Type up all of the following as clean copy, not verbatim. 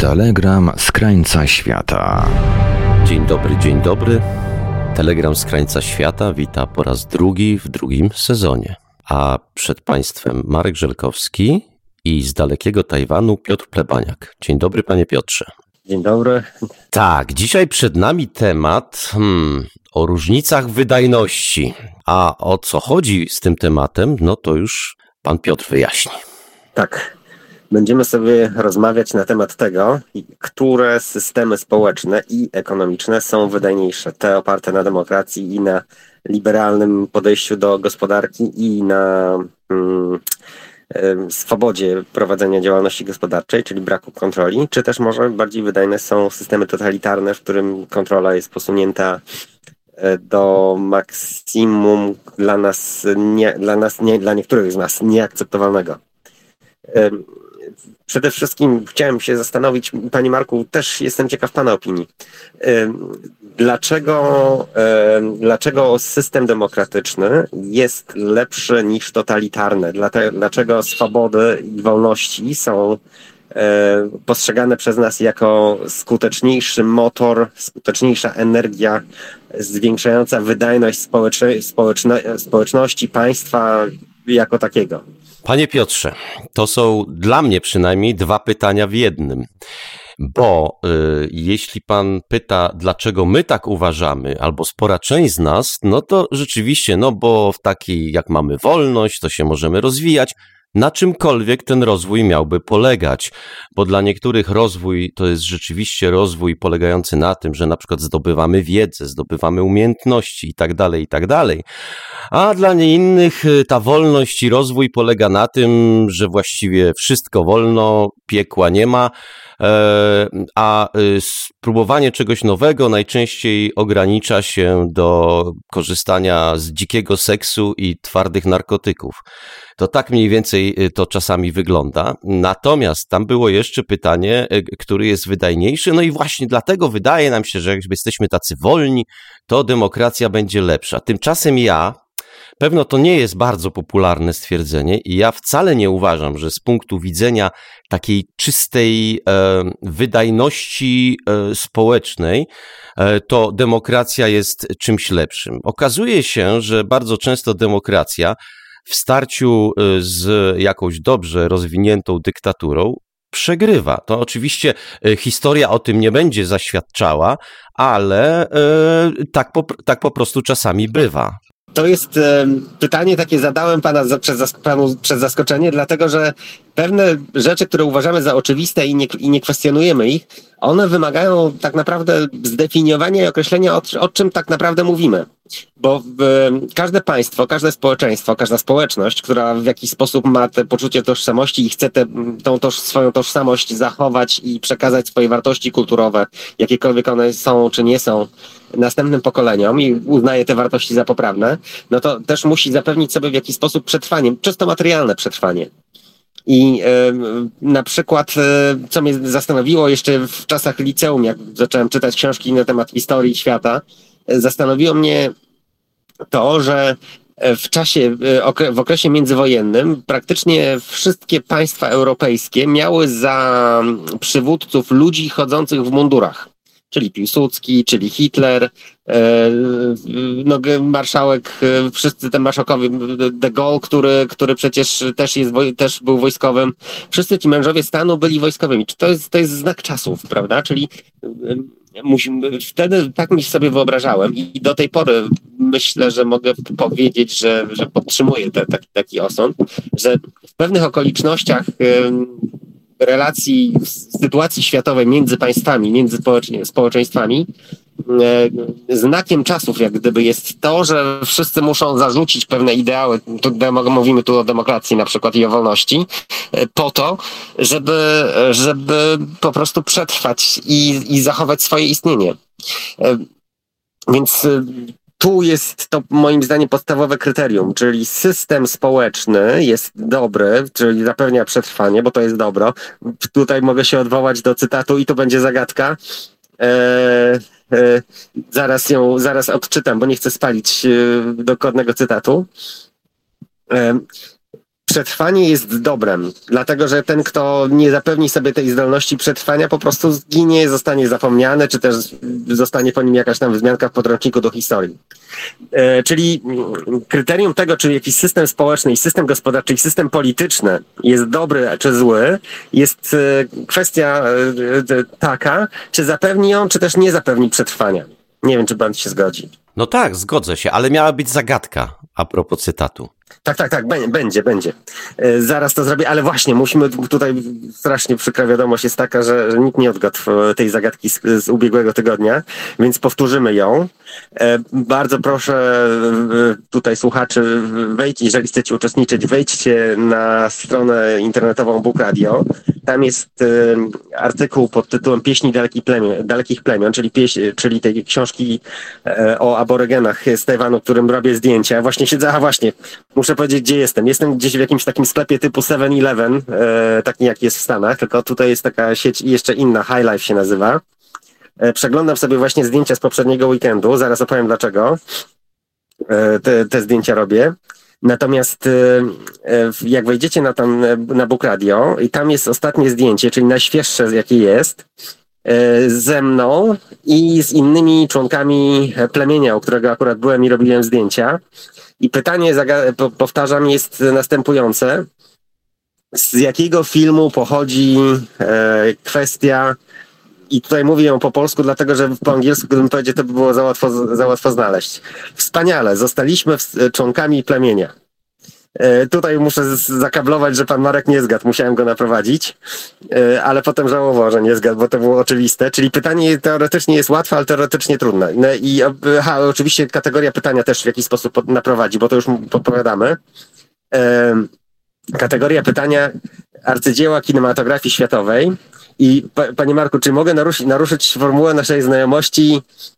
Telegram z krańca świata. Dzień dobry, dzień dobry. Telegram z krańca świata wita po raz drugi w drugim sezonie. A przed Państwem Marek Żelkowski i z dalekiego Tajwanu Piotr Plebaniak. Dzień dobry, panie Piotrze. Dzień dobry. Tak, dzisiaj przed nami temat o różnicach wydajności. A o co chodzi z tym tematem, no to już pan Piotr wyjaśni. Tak, będziemy sobie rozmawiać na temat tego, które systemy społeczne i ekonomiczne są wydajniejsze. Te oparte na demokracji i na liberalnym podejściu do gospodarki i na swobodzie prowadzenia działalności gospodarczej, czyli braku kontroli, czy też może bardziej wydajne są systemy totalitarne, w którym kontrola jest posunięta do maksimum dla niektórych z nas nieakceptowalnego. Przede wszystkim chciałem się zastanowić, panie Marku, też jestem ciekaw pana opinii. Dlaczego system demokratyczny jest lepszy niż totalitarny? Dlaczego swobody i wolności są postrzegane przez nas jako skuteczniejszy motor, skuteczniejsza energia zwiększająca wydajność społeczności, państwa jako takiego? Panie Piotrze, to są dla mnie przynajmniej dwa pytania w jednym. Bo jeśli pan pyta, dlaczego my tak uważamy, albo spora część z nas, no to rzeczywiście, bo w takiej jak mamy wolność, to się możemy rozwijać, na czymkolwiek ten rozwój miałby polegać. Bo dla niektórych rozwój to jest rzeczywiście rozwój polegający na tym, że na przykład zdobywamy wiedzę, zdobywamy umiejętności i tak dalej. A dla innych ta wolność i rozwój polega na tym, że właściwie wszystko wolno, piekła nie ma, a spróbowanie czegoś nowego najczęściej ogranicza się do korzystania z dzikiego seksu i twardych narkotyków. To tak mniej więcej to czasami wygląda. Natomiast tam było jeszcze pytanie, który jest wydajniejszy. No i właśnie dlatego wydaje nam się, że jak jesteśmy tacy wolni, to demokracja będzie lepsza. Tymczasem pewno to nie jest bardzo popularne stwierdzenie i ja wcale nie uważam, że z punktu widzenia takiej czystej wydajności społecznej to demokracja jest czymś lepszym. Okazuje się, że bardzo często demokracja w starciu z jakąś dobrze rozwiniętą dyktaturą przegrywa. To oczywiście historia o tym nie będzie zaświadczała, ale tak po prostu czasami bywa. To jest pytanie takie, zadałem panu przez zaskoczenie, dlatego że pewne rzeczy, które uważamy za oczywiste i nie kwestionujemy ich, one wymagają tak naprawdę zdefiniowania i określenia, o czym tak naprawdę mówimy. Bo każde państwo, każde społeczeństwo, każda społeczność, która w jakiś sposób ma te poczucie tożsamości i chce swoją tożsamość zachować i przekazać swoje wartości kulturowe, jakiekolwiek one są czy nie są, następnym pokoleniom i uznaje te wartości za poprawne, no to też musi zapewnić sobie w jakiś sposób przetrwanie, czysto materialne przetrwanie. I na przykład, co mnie zastanowiło jeszcze w czasach liceum, jak zacząłem czytać książki na temat historii świata, zastanowiło mnie to, że w okresie międzywojennym praktycznie wszystkie państwa europejskie miały za przywódców ludzi chodzących w mundurach. Czyli Piłsudski, czyli Hitler, marszałek, wszyscy ten marszałkowie, de Gaulle, który przecież też był wojskowym. Wszyscy ci mężowie stanu byli wojskowymi. To jest znak czasów, prawda? Czyli wtedy tak mi sobie wyobrażałem i do tej pory myślę, że mogę powiedzieć, że podtrzymuję taki osąd, że w pewnych okolicznościach relacji, sytuacji światowej między państwami, między społeczeństwami, znakiem czasów jak gdyby jest to, że wszyscy muszą zarzucić pewne ideały, mówimy tu o demokracji na przykład i o wolności, po to, żeby po prostu przetrwać i zachować swoje istnienie. Więc tu jest to moim zdaniem podstawowe kryterium, czyli system społeczny jest dobry, czyli zapewnia przetrwanie, bo to jest dobro. Tutaj mogę się odwołać do cytatu i to będzie zagadka. Zaraz odczytam, bo nie chcę spalić dokładnego cytatu. przetrwanie jest dobrem, dlatego że ten, kto nie zapewni sobie tej zdolności przetrwania, po prostu zginie, zostanie zapomniany, czy też zostanie po nim jakaś tam wzmianka w podręczniku do historii. Czyli kryterium tego, czy jakiś system społeczny i system gospodarczy i system polityczny jest dobry czy zły, jest kwestia taka, czy zapewni on, czy też nie zapewni przetrwania. Nie wiem, czy pan się zgodzi. No tak, zgodzę się, ale miała być zagadka a propos cytatu. Tak, będzie. Zaraz to zrobię, ale właśnie musimy tutaj, strasznie przykra wiadomość jest taka, że nikt nie odgadł tej zagadki z ubiegłego tygodnia, więc powtórzymy ją. Bardzo proszę tutaj słuchaczy, wejdźcie, jeżeli chcecie uczestniczyć, wejdźcie na stronę internetową Bóg Radio. Tam jest artykuł pod tytułem Pieśni dalekich plemion, czyli tej książki o aborygenach z Tajwanu, którym robię zdjęcia. Właśnie siedzę, muszę powiedzieć, gdzie jestem. Jestem gdzieś w jakimś takim sklepie typu 7-Eleven, taki jak jest w Stanach, tylko tutaj jest taka sieć jeszcze inna, High Life się nazywa. Przeglądam sobie właśnie zdjęcia z poprzedniego weekendu, zaraz opowiem dlaczego te zdjęcia robię. Natomiast jak wejdziecie na Bóg Radio i tam jest ostatnie zdjęcie, czyli najświeższe jakie jest, ze mną i z innymi członkami plemienia, u którego akurat byłem i robiłem zdjęcia. I pytanie, powtarzam, jest następujące. Z jakiego filmu pochodzi kwestia, i tutaj mówię ją po polsku, dlatego że po angielsku, gdybym powiedział, to by było za łatwo znaleźć. Wspaniale, zostaliśmy członkami plemienia. Tutaj muszę zakablować, że pan Marek nie zgadł, musiałem go naprowadzić, ale potem żałował, że nie zgadł, bo to było oczywiste. Czyli pytanie teoretycznie jest łatwe, ale teoretycznie trudne. I oczywiście kategoria pytania też w jakiś sposób naprowadzi, bo to już podpowiadamy. Kategoria pytania arcydzieła kinematografii światowej. I panie Marku, czy mogę naruszyć formułę naszej znajomości,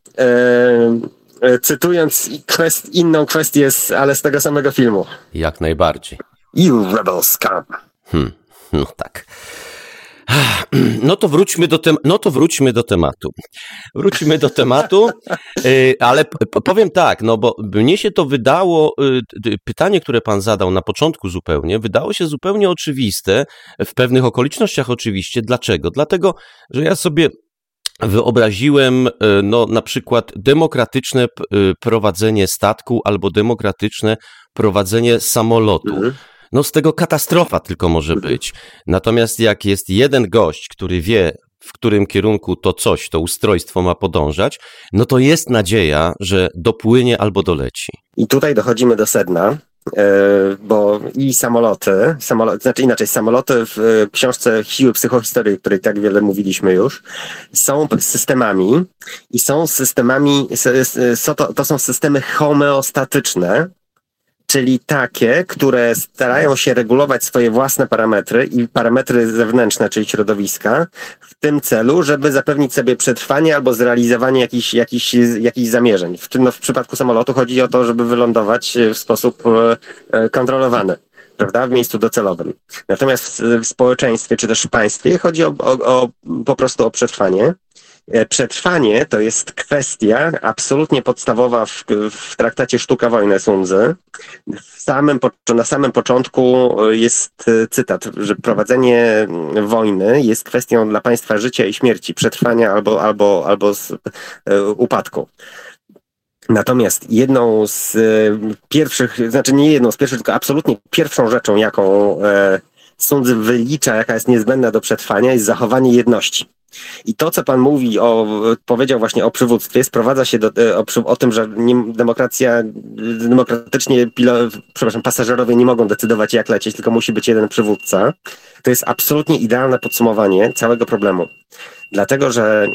cytując inną kwestię, ale z tego samego filmu? Jak najbardziej. You rebel scum. No tak. No to wróćmy do tematu. Wróćmy do tematu, ale powiem tak, no bo mnie się to wydało, pytanie, które pan zadał na początku zupełnie, wydało się zupełnie oczywiste, w pewnych okolicznościach oczywiście. Dlaczego? Dlatego, że ja sobie wyobraziłem na przykład demokratyczne prowadzenie statku albo demokratyczne prowadzenie samolotu. No z tego katastrofa tylko może być. Natomiast jak jest jeden gość, który wie, w którym kierunku to ustrojstwo ma podążać, no to jest nadzieja, że dopłynie albo doleci. I tutaj dochodzimy do sedna, bo i samoloty w książce Siły psychohistorii, o której tak wiele mówiliśmy już, są systemami i są systemami, to są systemy homeostatyczne, czyli takie, które starają się regulować swoje własne parametry i parametry zewnętrzne, czyli środowiska, w tym celu, żeby zapewnić sobie przetrwanie albo zrealizowanie jakichś zamierzeń. W przypadku samolotu chodzi o to, żeby wylądować w sposób kontrolowany, prawda, w miejscu docelowym. Natomiast w społeczeństwie czy też w państwie chodzi po prostu o przetrwanie. Przetrwanie to jest kwestia absolutnie podstawowa w traktacie Sztuka wojny Sun Tzu. Na samym początku jest cytat, że prowadzenie wojny jest kwestią dla państwa życia i śmierci, przetrwania albo upadku. Natomiast jedną z pierwszych, tylko absolutnie pierwszą rzeczą, jaką Sun Tzu wylicza, jaka jest niezbędna do przetrwania, jest zachowanie jedności. I to, co pan powiedział właśnie o przywództwie, sprowadza się o tym, że demokratycznie pasażerowie nie mogą decydować, jak lecieć, tylko musi być jeden przywódca. To jest absolutnie idealne podsumowanie całego problemu. Dlatego, że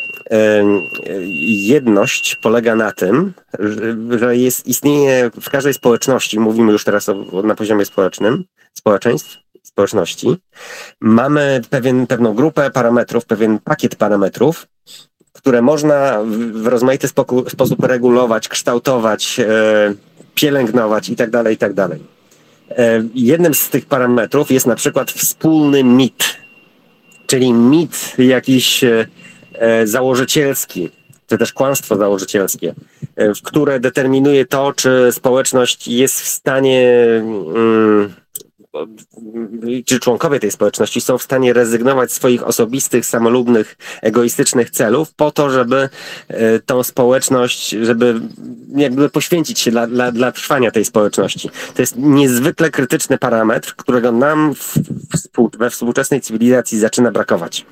jedność polega na tym, że istnieje w każdej społeczności, mówimy już teraz na poziomie społeczności, mamy pewną grupę parametrów, pewien pakiet parametrów, które można w rozmaity sposób regulować, kształtować, pielęgnować itd. Jednym z tych parametrów jest na przykład wspólny mit, czyli mit jakiś założycielski, czy też kłamstwo założycielskie, które determinuje to, czy społeczność jest w stanie czy członkowie tej społeczności są w stanie rezygnować z swoich osobistych, samolubnych, egoistycznych celów po to, żeby tą społeczność, żeby jakby poświęcić się dla trwania tej społeczności. To jest niezwykle krytyczny parametr, którego nam we współczesnej cywilizacji zaczyna brakować.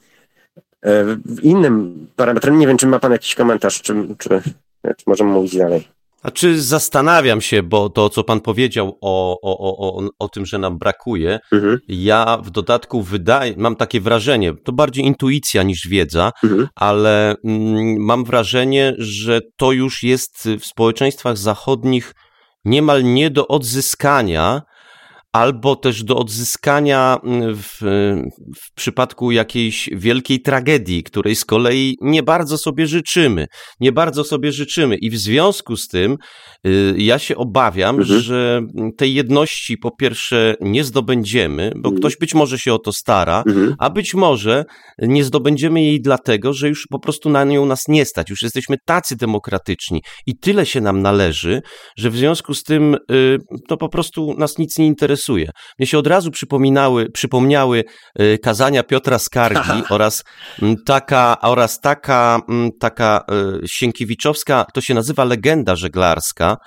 Innym parametrem, nie wiem, czy ma pan jakiś komentarz, czy możemy mówić dalej. Znaczy zastanawiam się, bo to, co pan powiedział o tym, że nam brakuje, ja w dodatku mam takie wrażenie, to bardziej intuicja niż wiedza, ale mam wrażenie, że to już jest w społeczeństwach zachodnich niemal nie do odzyskania, albo też do odzyskania w przypadku jakiejś wielkiej tragedii, której z kolei nie bardzo sobie życzymy. I w związku z tym ja się obawiam, że tej jedności po pierwsze nie zdobędziemy, bo ktoś być może się o to stara, a być może nie zdobędziemy jej dlatego, że już po prostu na nią nas nie stać. Już jesteśmy tacy demokratyczni i tyle się nam należy, że w związku z tym to po prostu nas nic nie interesuje. Mnie się od razu przypomniały kazania Piotra Skargi oraz taka Sienkiewiczowska, to się nazywa legenda żeglarska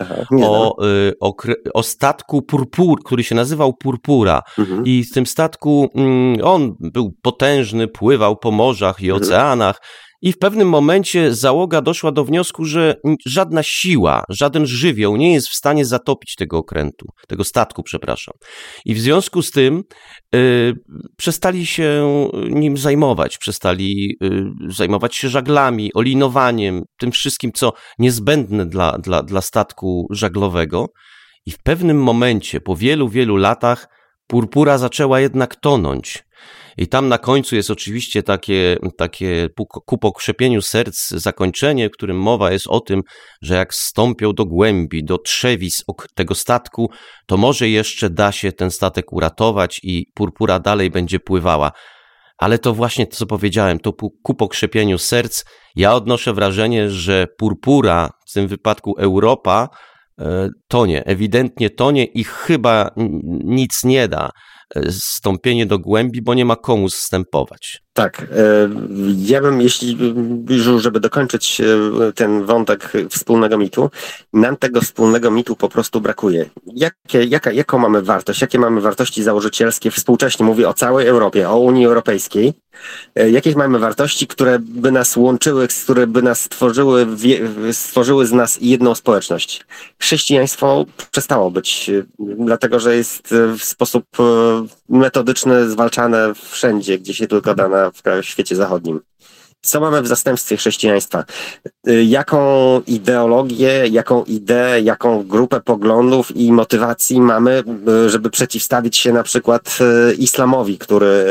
o statku który się nazywał Purpura. I w tym statku on był potężny, pływał po morzach i oceanach. I w pewnym momencie załoga doszła do wniosku, że żadna siła, żaden żywioł nie jest w stanie zatopić tego statku. I w związku z tym przestali się nim zajmować, przestali zajmować się żaglami, olinowaniem, tym wszystkim, co niezbędne dla statku żaglowego. I w pewnym momencie, po wielu, wielu latach, Purpura zaczęła jednak tonąć. I tam na końcu jest oczywiście takie ku pokrzepieniu serc zakończenie, w którym mowa jest o tym, że jak zstąpią do głębi, do trzewis tego statku, to może jeszcze da się ten statek uratować i Purpura dalej będzie pływała. Ale to właśnie to, co powiedziałem, to ku pokrzepieniu serc. Ja odnoszę wrażenie, że Purpura, w tym wypadku Europa, tonie, ewidentnie tonie i chyba nic nie da. Zstąpienie do głębi, bo nie ma komu zstępować. Tak, ja bym, żeby dokończyć ten wątek wspólnego mitu, nam tego wspólnego mitu po prostu brakuje. Jaką mamy wartość, jakie mamy wartości założycielskie współcześnie, mówię o całej Europie, o Unii Europejskiej, jakie mamy wartości, które by nas łączyły, które by nas stworzyły z nas jedną społeczność. Chrześcijaństwo przestało być, dlatego że jest w sposób metodyczny zwalczane wszędzie, gdzie się tylko da w świecie zachodnim. Co mamy w zastępstwie chrześcijaństwa? Jaką ideologię, jaką ideę, jaką grupę poglądów i motywacji mamy, żeby przeciwstawić się na przykład islamowi,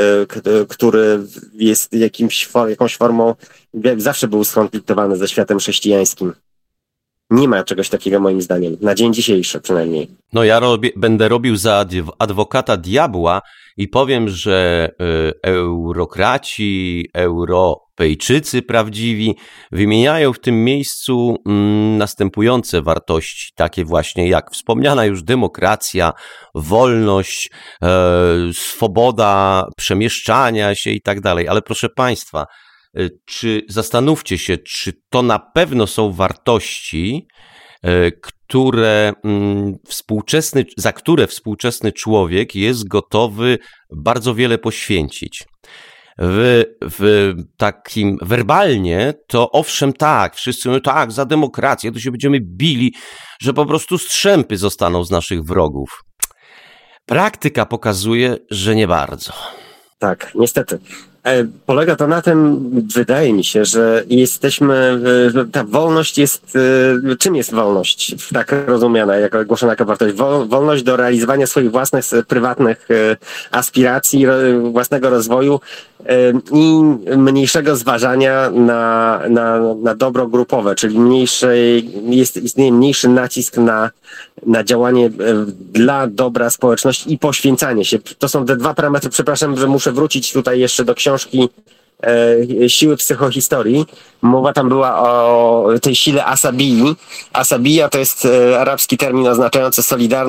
który jest jakąś formą, zawsze był skonfliktowany ze światem chrześcijańskim. Nie ma czegoś takiego moim zdaniem, na dzień dzisiejszy przynajmniej. No ja będę robił za adwokata diabła i powiem, że eurokraci, Europejczycy prawdziwi wymieniają w tym miejscu następujące wartości, takie właśnie jak wspomniana już demokracja, wolność, swoboda przemieszczania się i tak dalej. Ale proszę Państwa, zastanówcie się, czy to na pewno są wartości, za które współczesny człowiek jest gotowy bardzo wiele poświęcić. W takim werbalnie to owszem tak, wszyscy mówią tak, za demokrację, to się będziemy bili, że po prostu strzępy zostaną z naszych wrogów. Praktyka pokazuje, że nie bardzo. Tak, niestety. Polega to na tym, wydaje mi się, że że ta wolność jest, czym jest wolność tak rozumiana, głoszona jako wartość? Wolność do realizowania swoich własnych, prywatnych aspiracji, własnego rozwoju i mniejszego zważania na dobro grupowe, czyli istnieje mniejszy nacisk na działanie dla dobra społeczności i poświęcanie się. To są te dwa parametry, przepraszam, że muszę wrócić tutaj jeszcze do książki siły psychohistorii. Mowa tam była o tej sile asabii. Asabija to jest arabski termin oznaczający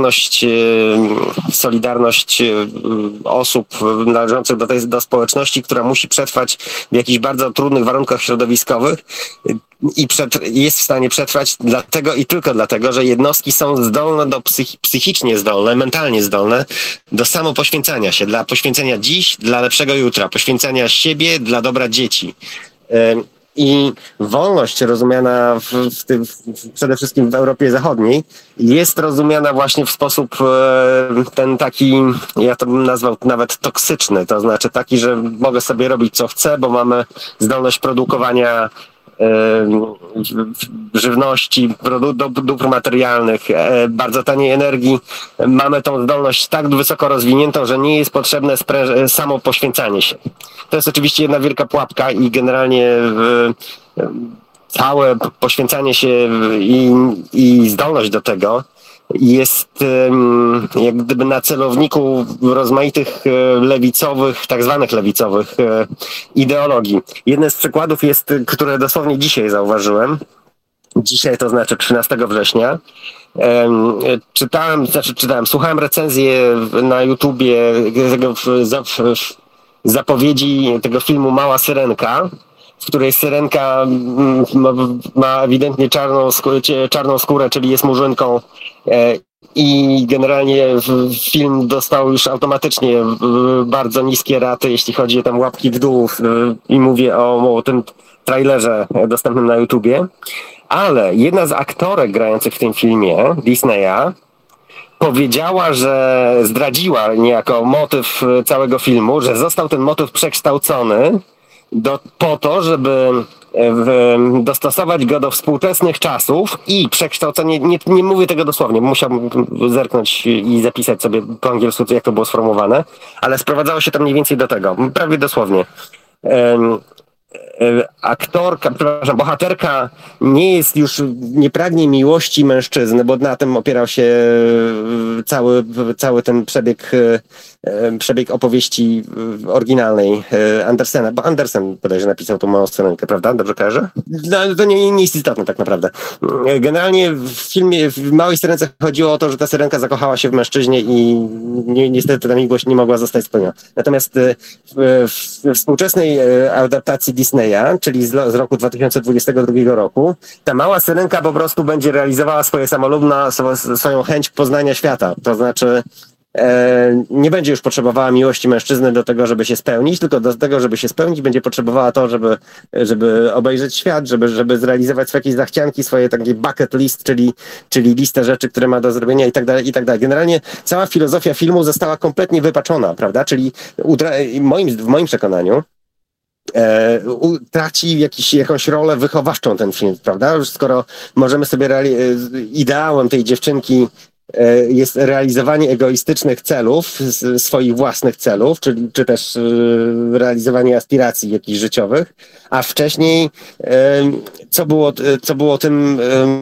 solidarność osób należących do społeczności, która musi przetrwać w jakichś bardzo trudnych warunkach środowiskowych i jest w stanie przetrwać dlatego i tylko dlatego, że jednostki są zdolne psychicznie zdolne, mentalnie zdolne do samopoświęcania się, dla poświęcenia dziś, dla lepszego jutra, poświęcenia siebie dla dobra dzieci. I wolność rozumiana przede wszystkim w Europie Zachodniej jest rozumiana właśnie w sposób ten taki, ja to bym nazwał nawet toksyczny, to znaczy taki, że mogę sobie robić co chcę, bo mamy zdolność produkowania żywności, dóbr materialnych, bardzo taniej energii. Mamy tą zdolność tak wysoko rozwiniętą, że nie jest potrzebne samo poświęcanie się. To jest oczywiście jedna wielka pułapka i generalnie całe poświęcanie się i zdolność do tego jest jak gdyby na celowniku rozmaitych lewicowych, tak zwanych lewicowych ideologii. Jeden z przykładów jest, które dosłownie dzisiaj zauważyłem, to znaczy 13 września, słuchałem recenzję na YouTubie zapowiedzi tego filmu Mała Syrenka, w której Syrenka ma ewidentnie czarną skórę, czyli jest murzynką i generalnie film dostał już automatycznie bardzo niskie raty, jeśli chodzi o tam łapki w dół i mówię o tym trailerze dostępnym na YouTubie, ale jedna z aktorek grających w tym filmie, Disneya, powiedziała, że zdradziła niejako motyw całego filmu, że został ten motyw przekształcony po to, żeby dostosować go do współczesnych czasów i przekształcenie, nie mówię tego dosłownie, musiałbym zerknąć i zapisać sobie po angielsku, jak to było sformułowane, ale sprowadzało się to mniej więcej do tego, prawie dosłownie. Bohaterka nie pragnie miłości mężczyzny, bo na tym opierał się cały ten przebieg opowieści oryginalnej Andersena, bo Andersen bodajże napisał tą Małą Syrenkę, prawda? Dobrze kojarzę? No, to nie jest istotne tak naprawdę. Generalnie w Małej Syrence chodziło o to, że ta Syrenka zakochała się w mężczyźnie i niestety ta miłość nie mogła zostać spełniona. Natomiast w współczesnej adaptacji Disneya, czyli z roku 2022 roku, ta Mała Syrenka po prostu będzie realizowała swoją chęć poznania świata. To znaczy nie będzie już potrzebowała miłości mężczyzny do tego, żeby się spełnić, tylko do tego, żeby się spełnić, będzie potrzebowała to, żeby obejrzeć świat, żeby zrealizować jakieś zachcianki, swoje takie bucket list, czyli listę rzeczy, które ma do zrobienia i tak dalej, i tak dalej. Generalnie cała filozofia filmu została kompletnie wypaczona, prawda? Czyli w moim przekonaniu traci jakąś rolę wychowawczą ten film, prawda? Skoro możemy sobie ideałem tej dziewczynki jest realizowanie egoistycznych celów, swoich własnych celów, czy też realizowanie aspiracji jakichś życiowych, a wcześniej co było tym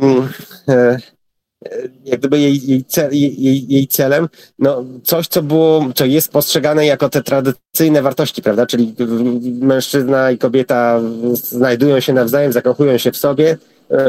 jak gdyby jej celem, no coś, co jest postrzegane jako te tradycyjne wartości, prawda? Czyli mężczyzna i kobieta znajdują się nawzajem, zakochują się w sobie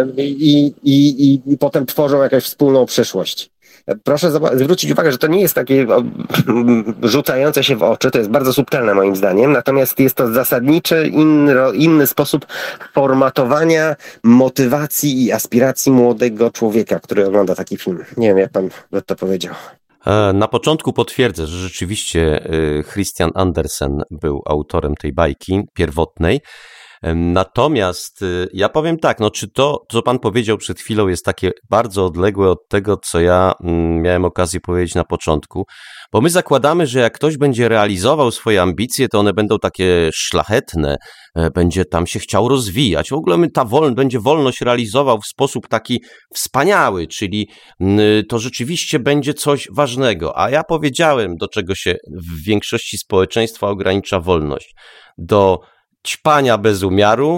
i potem tworzą jakąś wspólną przyszłość. Proszę zwrócić uwagę, że to nie jest takie rzucające się w oczy, to jest bardzo subtelne moim zdaniem, natomiast jest to zasadniczy, inny sposób formatowania motywacji i aspiracji młodego człowieka, który ogląda taki film. Nie wiem, jak pan by to powiedział. Na początku potwierdzę, że rzeczywiście Christian Andersen był autorem tej bajki pierwotnej. Natomiast ja powiem tak, no czy to, co pan powiedział przed chwilą, jest takie bardzo odległe od tego, co ja miałem okazję powiedzieć na początku, bo my zakładamy, że jak ktoś będzie realizował swoje ambicje, to one będą takie szlachetne, będzie tam się chciał rozwijać. W ogóle będzie wolność realizował w sposób taki wspaniały, czyli to rzeczywiście będzie coś ważnego. A ja powiedziałem, do czego się w większości społeczeństwa ogranicza wolność. Do ćpania bez umiaru,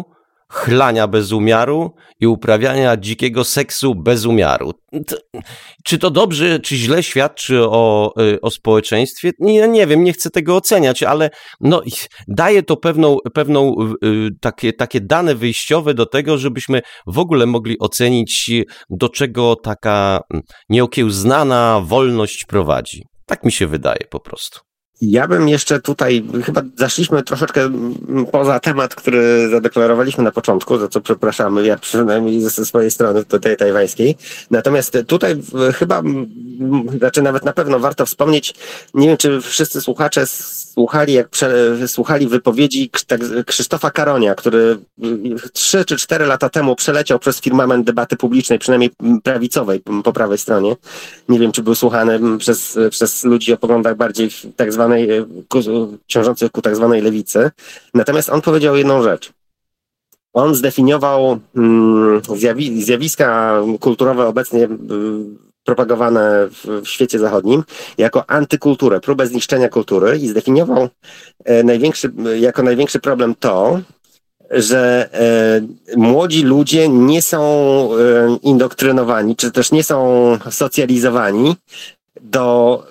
chlania bez umiaru i uprawiania dzikiego seksu bez umiaru. Czy to dobrze, czy źle świadczy o społeczeństwie? Nie wiem, nie chcę tego oceniać, ale no, daje to pewną takie dane wyjściowe do tego, żebyśmy w ogóle mogli ocenić, do czego taka nieokiełznana wolność prowadzi. Tak mi się wydaje po prostu. Ja bym jeszcze tutaj, chyba zaszliśmy troszeczkę poza temat, który zadeklarowaliśmy na początku, za co przepraszamy, ja przynajmniej ze swojej strony tutaj tajwańskiej. Natomiast tutaj chyba, znaczy nawet na pewno warto wspomnieć, nie wiem czy wszyscy słuchacze słuchali wypowiedzi Krzysztofa Karonia, który 3 czy 4 lata temu przeleciał przez firmament debaty publicznej, przynajmniej prawicowej, po prawej stronie. Nie wiem, czy był słuchany przez ludzi o poglądach bardziej tak zwanej, ciążących ku tak zwanej lewicy. Natomiast on powiedział jedną rzecz. On zdefiniował zjawiska kulturowe obecnie propagowane w świecie zachodnim jako antykulturę, próbę zniszczenia kultury i zdefiniował jako największy problem to, że młodzi ludzie nie są indoktrynowani, czy też nie są socjalizowani do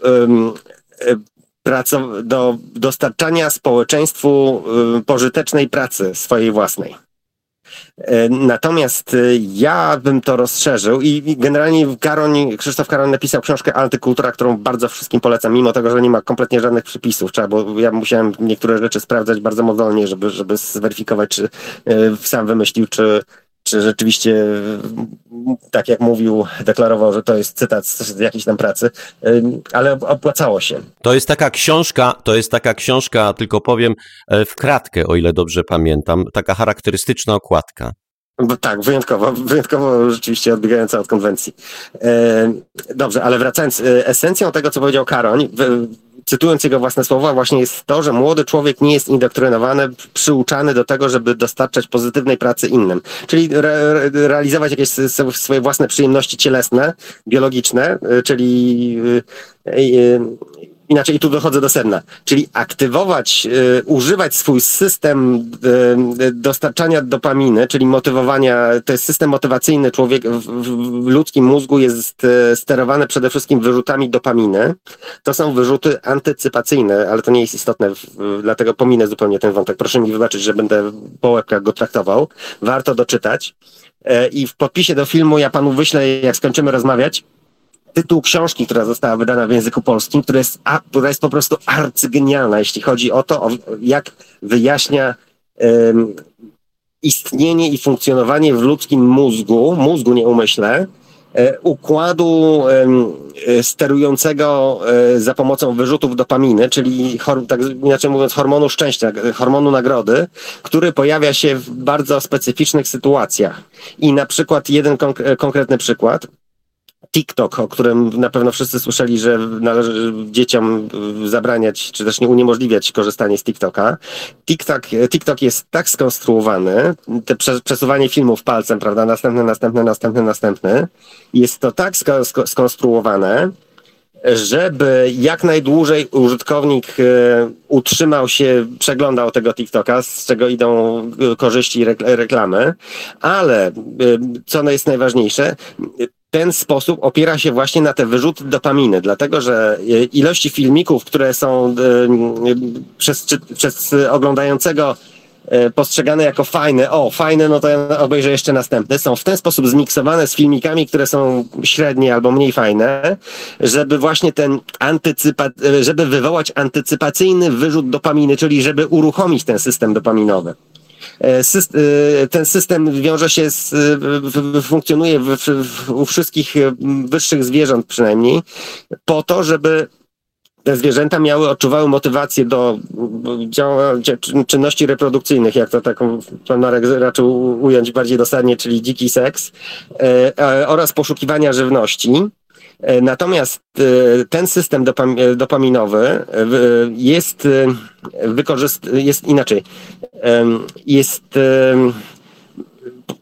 dostarczania społeczeństwu pożytecznej pracy swojej własnej. Natomiast ja bym to rozszerzył i generalnie Krzysztof Karoń napisał książkę Antykultura, którą bardzo wszystkim polecam, mimo tego, że nie ma kompletnie żadnych przypisów, bo ja musiałem niektóre rzeczy sprawdzać bardzo mozolnie, żeby zweryfikować, czy sam wymyślił, czy rzeczywiście, tak jak mówił, deklarował, że to jest cytat z jakiejś tam pracy, ale opłacało się. To jest taka książka, tylko powiem w kratkę, o ile dobrze pamiętam, taka charakterystyczna okładka. Tak, wyjątkowo rzeczywiście odbiegająca od konwencji. Dobrze, ale wracając, esencją tego, co powiedział Karoń, cytując jego własne słowa, właśnie jest to, że młody człowiek nie jest indoktrynowany, przyuczany do tego, żeby dostarczać pozytywnej pracy innym. Czyli realizować jakieś swoje własne przyjemności cielesne, biologiczne, czyli inaczej i tu dochodzę do sedna, czyli aktywować, używać swój system dostarczania dopaminy, czyli motywowania, to jest system motywacyjny w ludzkim mózgu jest sterowany przede wszystkim wyrzutami dopaminy. To są wyrzuty antycypacyjne, ale to nie jest istotne, dlatego pominę zupełnie ten wątek. Proszę mi wybaczyć, że będę po łebkach go traktował. Warto doczytać. I w podpisie do filmu ja panu wyślę, jak skończymy rozmawiać, tytuł książki, która została wydana w języku polskim, która jest po prostu arcygenialna, jeśli chodzi o to, jak wyjaśnia istnienie i funkcjonowanie w ludzkim mózgu nie umyśle, układu sterującego za pomocą wyrzutów dopaminy, czyli tak inaczej mówiąc hormonu szczęścia, hormonu nagrody, który pojawia się w bardzo specyficznych sytuacjach. I na przykład jeden konkretny przykład, TikTok, o którym na pewno wszyscy słyszeli, że należy dzieciom zabraniać, czy też nie uniemożliwiać korzystanie z TikToka. TikTok jest tak skonstruowany, te przesuwanie filmów palcem, prawda, następny, jest to tak skonstruowane, żeby jak najdłużej użytkownik przeglądał tego TikToka, z czego idą korzyści i reklamy, ale co jest najważniejsze, ten sposób opiera się właśnie na te wyrzuty dopaminy, dlatego że ilości filmików, które są przez oglądającego postrzegane jako fajne, no to ja obejrzę jeszcze następne, są w ten sposób zmiksowane z filmikami, które są średnie albo mniej fajne, żeby właśnie żeby wywołać antycypacyjny wyrzut dopaminy, czyli żeby uruchomić ten system dopaminowy. Ten system wiąże się funkcjonuje u wszystkich wyższych zwierząt przynajmniej, po to, żeby te zwierzęta odczuwały motywację do czynności reprodukcyjnych, jak to taką pan Marek raczył ująć bardziej dosadnie, czyli dziki seks, oraz poszukiwania żywności. Natomiast ten system dopaminowy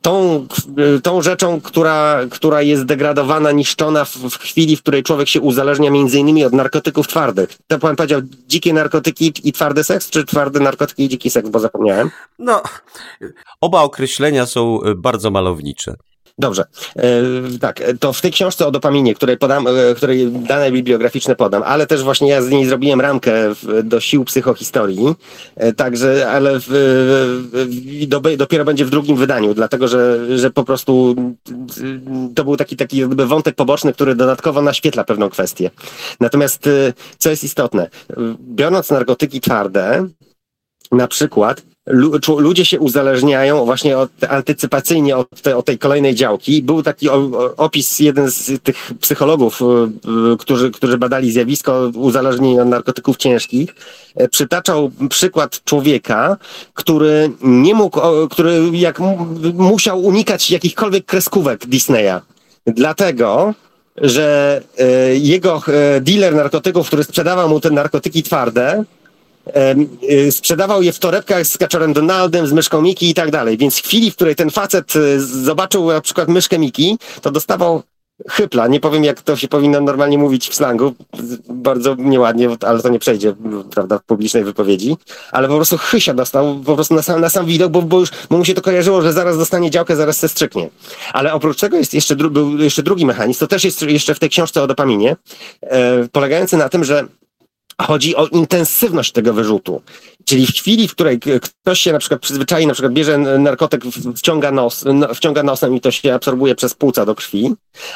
tą rzeczą, która jest degradowana, niszczona w chwili, w której człowiek się uzależnia między innymi od narkotyków twardych. To pan powiedział dzikie narkotyki i twardy seks, czy twarde narkotyki i dziki seks, bo zapomniałem? No, oba określenia są bardzo malownicze. Dobrze. Tak, to w tej książce o dopaminie, której dane bibliograficzne podam, ale też właśnie ja z niej zrobiłem ramkę do sił psychohistorii, także, ale dopiero będzie w drugim wydaniu, dlatego, że po prostu to był taki jakby wątek poboczny, który dodatkowo naświetla pewną kwestię. Natomiast, co jest istotne, biorąc narkotyki twarde, na przykład ludzie się uzależniają właśnie antycypacyjnie od tej kolejnej działki. Był taki opis, jeden z tych psychologów, którzy badali zjawisko uzależnień od narkotyków ciężkich, przytaczał przykład człowieka, który musiał unikać jakichkolwiek kreskówek Disneya. Dlatego, że jego dealer narkotyków, który sprzedawał mu te narkotyki twarde, sprzedawał je w torebkach z Kaczorem Donaldem, z myszką Miki i tak dalej. Więc w chwili, w której ten facet zobaczył na przykład myszkę Miki, to dostawał chypla. Nie powiem, jak to się powinno normalnie mówić w slangu. Bardzo nieładnie, ale to nie przejdzie, prawda, w publicznej wypowiedzi. Ale po prostu chysia dostał po prostu na sam widok, bo mu się to kojarzyło, że zaraz dostanie działkę, zaraz se strzyknie. Ale oprócz tego jest był jeszcze drugi mechanizm. To też jest jeszcze w tej książce o dopaminie, polegający na tym, że chodzi o intensywność tego wyrzutu. Czyli w chwili, w której ktoś się na przykład przyzwyczai, na przykład bierze narkotyk, wciąga nosem i to się absorbuje przez płuca do krwi,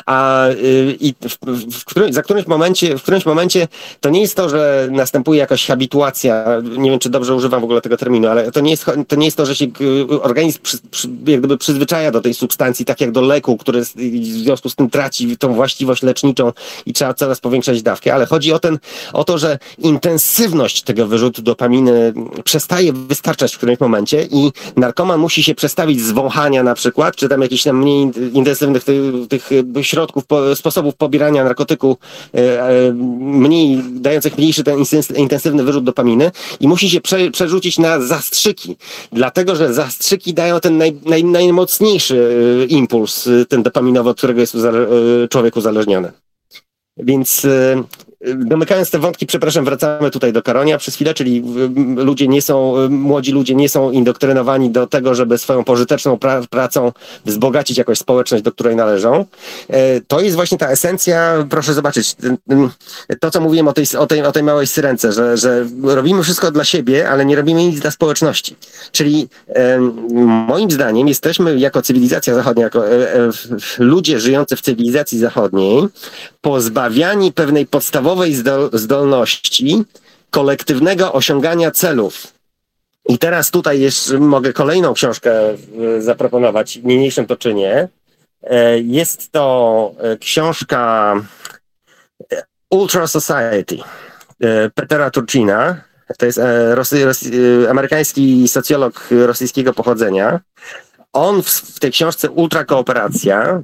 w którymś momencie to nie jest to, że następuje jakaś habituacja, nie wiem, czy dobrze używam w ogóle tego terminu, ale to nie jest to, że się organizm jak gdyby przyzwyczaja do tej substancji, tak jak do leku, który w związku z tym traci tą właściwość leczniczą i trzeba coraz powiększać dawkę, ale chodzi o to, że intensywność tego wyrzutu dopaminy przestaje wystarczać w którymś momencie i narkoman musi się przestawić z wąchania na przykład, czy tam jakichś tam mniej intensywnych tych środków, sposobów pobierania narkotyku, dających mniejszy ten intensywny wyrzut dopaminy i musi się przerzucić na zastrzyki, dlatego, że zastrzyki dają ten najmocniejszy impuls, ten dopaminowy, od którego jest człowiek uzależniony. Więc domykając te wątki, przepraszam, wracamy tutaj do Karonia przez chwilę, czyli młodzi ludzie nie są indoktrynowani do tego, żeby swoją pożyteczną pracą wzbogacić jakąś społeczność, do której należą. To jest właśnie ta esencja, proszę zobaczyć, to co mówiłem o tej małej syrence, że robimy wszystko dla siebie, ale nie robimy nic dla społeczności. Czyli moim zdaniem jesteśmy jako cywilizacja zachodnia, jako ludzie żyjący w cywilizacji zachodniej, pozbawiani pewnej podstawowej zdolności kolektywnego osiągania celów. I teraz tutaj jeszcze mogę kolejną książkę zaproponować, niniejszym to czynię. Jest to książka Ultra Society Petera Turchina. To jest amerykański socjolog rosyjskiego pochodzenia. On w tej książce Ultra Kooperacja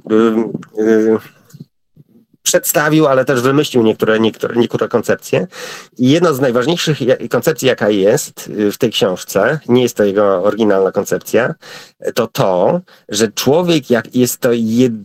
przedstawił, ale też wymyślił niektóre koncepcje. I jedna z najważniejszych koncepcji, jaka jest w tej książce, nie jest to jego oryginalna koncepcja, to, że człowiek jest to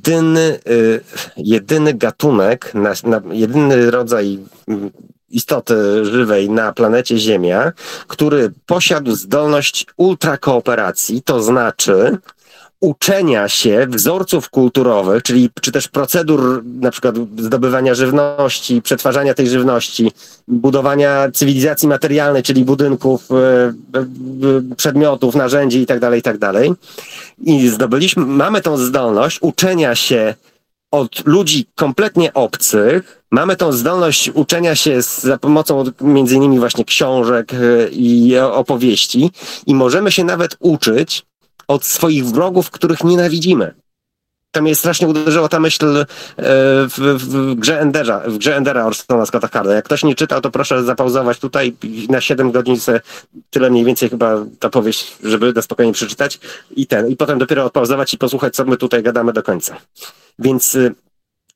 jedyny gatunek, jedyny rodzaj istoty żywej na planecie Ziemia, który posiadł zdolność ultrakooperacji, to znaczy uczenia się wzorców kulturowych, czy też procedur na przykład zdobywania żywności, przetwarzania tej żywności, budowania cywilizacji materialnej, czyli budynków, przedmiotów, narzędzi itd. I mamy tą zdolność uczenia się od ludzi kompletnie obcych, mamy tą zdolność uczenia się za pomocą między innymi właśnie książek i opowieści i możemy się nawet uczyć od swoich wrogów, których nienawidzimy. To mnie strasznie uderzyła ta myśl w grze Endera Orstona Scotta Carda. Jak ktoś nie czytał, to proszę zapauzować tutaj na 7 godzin, tyle mniej więcej chyba ta powieść, żeby na spokojnie przeczytać i potem dopiero odpauzować i posłuchać, co my tutaj gadamy do końca. Więc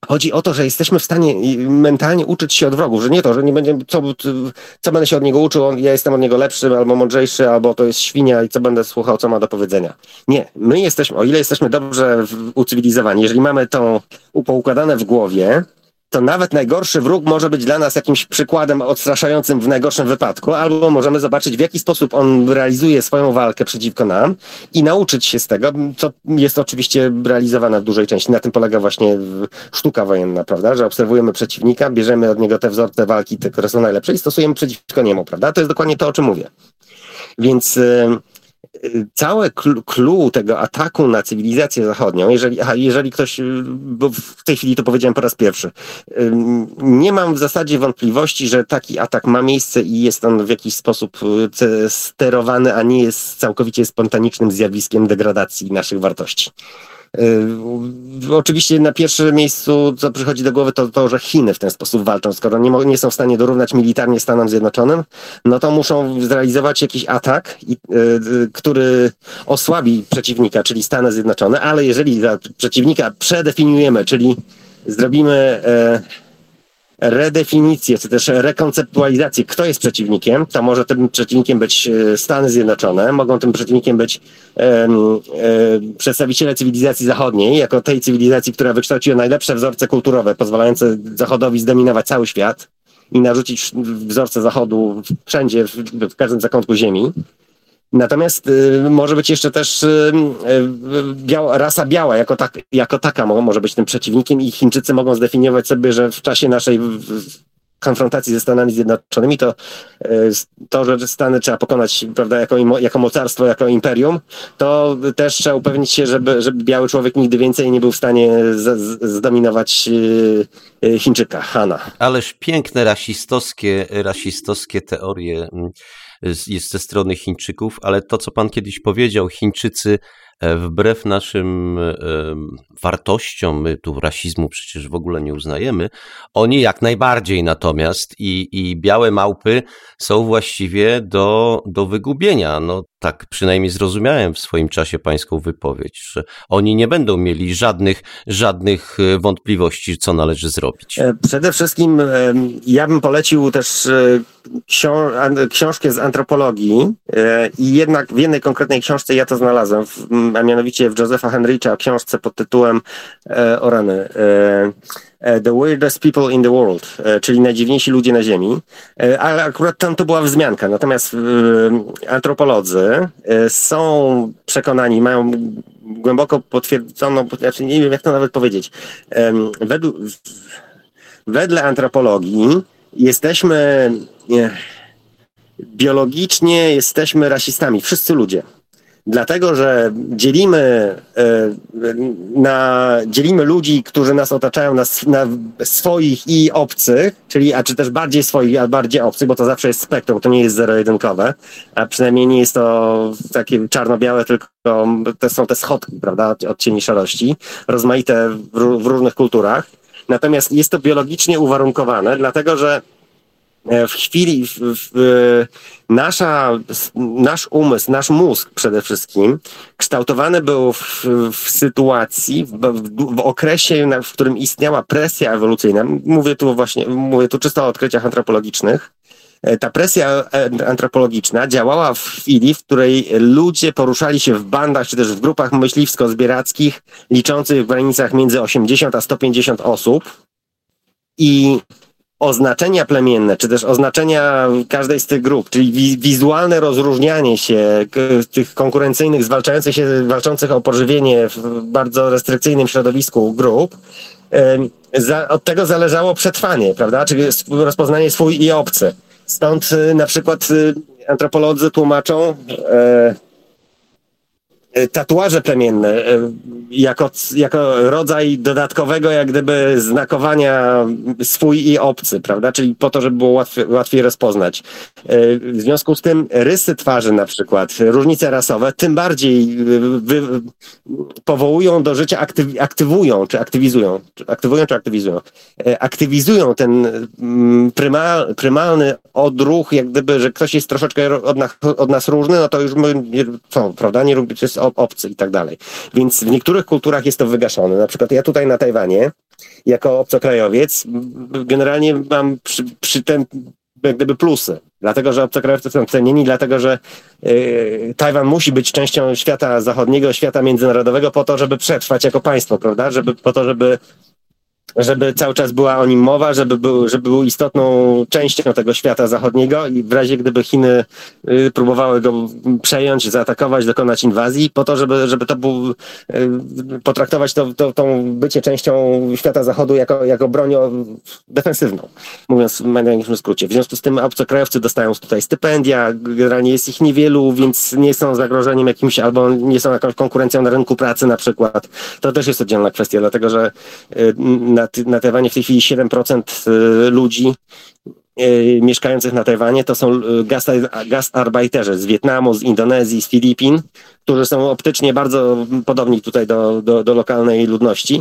Chodzi o to, że jesteśmy w stanie mentalnie uczyć się od wrogów, że nie to, że nie będziemy, co będę się od niego uczył, ja jestem od niego lepszy, albo mądrzejszy, albo to jest świnia i co będę słuchał, co ma do powiedzenia. Nie, my jesteśmy, o ile jesteśmy dobrze ucywilizowani, jeżeli mamy to poukładane w głowie, to nawet najgorszy wróg może być dla nas jakimś przykładem odstraszającym w najgorszym wypadku, albo możemy zobaczyć, w jaki sposób on realizuje swoją walkę przeciwko nam i nauczyć się z tego, co jest oczywiście realizowane w dużej części. Na tym polega właśnie sztuka wojenna, prawda, że obserwujemy przeciwnika, bierzemy od niego te wzorce walki, te, które są najlepsze i stosujemy przeciwko niemu, prawda? To jest dokładnie to, o czym mówię. Więc całe clue tego ataku na cywilizację zachodnią, jeżeli ktoś, bo w tej chwili to powiedziałem po raz pierwszy, nie mam w zasadzie wątpliwości, że taki atak ma miejsce i jest on w jakiś sposób sterowany, a nie jest całkowicie spontanicznym zjawiskiem degradacji naszych wartości. Oczywiście na pierwszym miejscu, co przychodzi do głowy, to, że Chiny w ten sposób walczą. Skoro nie są w stanie dorównać militarnie Stanom Zjednoczonym, no to muszą zrealizować jakiś atak, który osłabi przeciwnika, czyli Stany Zjednoczone, ale jeżeli przeciwnika przedefiniujemy, czyli zrobimy redefinicję, czy też rekonceptualizację, kto jest przeciwnikiem, to może tym przeciwnikiem być Stany Zjednoczone, mogą tym przeciwnikiem być przedstawiciele cywilizacji zachodniej, jako tej cywilizacji, która wykształciła najlepsze wzorce kulturowe, pozwalające Zachodowi zdominować cały świat i narzucić wzorce Zachodu wszędzie, w każdym zakątku ziemi. Natomiast może być jeszcze też rasa biała jako taka może być tym przeciwnikiem i Chińczycy mogą zdefiniować sobie, że w czasie naszej konfrontacji ze Stanami Zjednoczonymi to, że Stany trzeba pokonać, prawda, jako mocarstwo, jako imperium, to też trzeba upewnić się, żeby biały człowiek nigdy więcej nie był w stanie zdominować Chińczyka, Hana. Ależ piękne rasistowskie teorie jest ze strony Chińczyków, ale to, co pan kiedyś powiedział, Chińczycy wbrew naszym wartościom, my tu rasizmu przecież w ogóle nie uznajemy, oni jak najbardziej natomiast i białe małpy są właściwie do wygubienia. No tak przynajmniej zrozumiałem w swoim czasie pańską wypowiedź, że oni nie będą mieli żadnych wątpliwości, co należy zrobić. Przede wszystkim ja bym polecił też książkę z antropologii i jednak w jednej konkretnej książce ja to znalazłem, a mianowicie w Josepha Henricha książce pod tytułem The Weirdest People in the World, czyli najdziwniejsi ludzie na Ziemi, ale akurat tam to była wzmianka. Natomiast antropolodzy są przekonani, mają głęboko potwierdzoną, znaczy nie wiem jak to nawet powiedzieć, wedle antropologii biologicznie jesteśmy rasistami, wszyscy ludzie. Dlatego, że dzielimy ludzi, którzy nas otaczają na swoich i obcych, czy też bardziej swoich, a bardziej obcych, bo to zawsze jest spektrum, to nie jest zero-jedynkowe, a przynajmniej nie jest to takie czarno-białe, tylko to są te schodki, prawda, odcieni szarości, rozmaite w różnych kulturach. Natomiast jest to biologicznie uwarunkowane, dlatego, że w chwili nasz umysł, nasz mózg przede wszystkim kształtowany był w sytuacji, w okresie, w którym istniała presja ewolucyjna. Mówię tu czysto o odkryciach antropologicznych. Ta presja antropologiczna działała w chwili, w której ludzie poruszali się w bandach, czy też w grupach myśliwsko-zbierackich, liczących w granicach między 80 a 150 osób i oznaczenia plemienne, czy też oznaczenia każdej z tych grup, czyli wizualne rozróżnianie się tych konkurencyjnych, walczących o pożywienie w bardzo restrykcyjnym środowisku grup, od tego zależało przetrwanie, prawda? Czyli rozpoznanie swój i obcy. Stąd na przykład antropolodzy tłumaczą tatuaże plemienne jako rodzaj dodatkowego jak gdyby znakowania swój i obcy, prawda? Czyli po to, żeby było łatwiej rozpoznać. W związku z tym rysy twarzy na przykład, różnice rasowe, tym bardziej powołują do życia, aktywizują ten prymalny odruch, jak gdyby, że ktoś jest troszeczkę od nas różny, no to już my, prawda, nie lubię, to jest obcy i tak dalej. Więc w niektórych niektórych kulturach jest to wygaszone. Na przykład ja tutaj na Tajwanie, jako obcokrajowiec, generalnie mam przy tym jak gdyby plusy. Dlatego, że obcokrajowcy są cenieni, dlatego, że Tajwan musi być częścią świata zachodniego, świata międzynarodowego po to, żeby przetrwać jako państwo, prawda? Żeby cały czas była o nim mowa, żeby był istotną częścią tego świata zachodniego i w razie gdyby Chiny próbowały go przejąć, zaatakować, dokonać inwazji, po to, żeby to był, potraktować to bycie częścią świata zachodu jako broń defensywną, mówiąc w największym skrócie. W związku z tym obcokrajowcy dostają tutaj stypendia, generalnie jest ich niewielu, więc nie są zagrożeniem jakimś, albo nie są jakąś konkurencją na rynku pracy na przykład. To też jest oddzielna kwestia, dlatego że na Tajwanie w tej chwili 7% ludzi mieszkających na Tajwanie to są gastarbeiterzy z Wietnamu, z Indonezji, z Filipin, którzy są optycznie bardzo podobni tutaj do lokalnej ludności.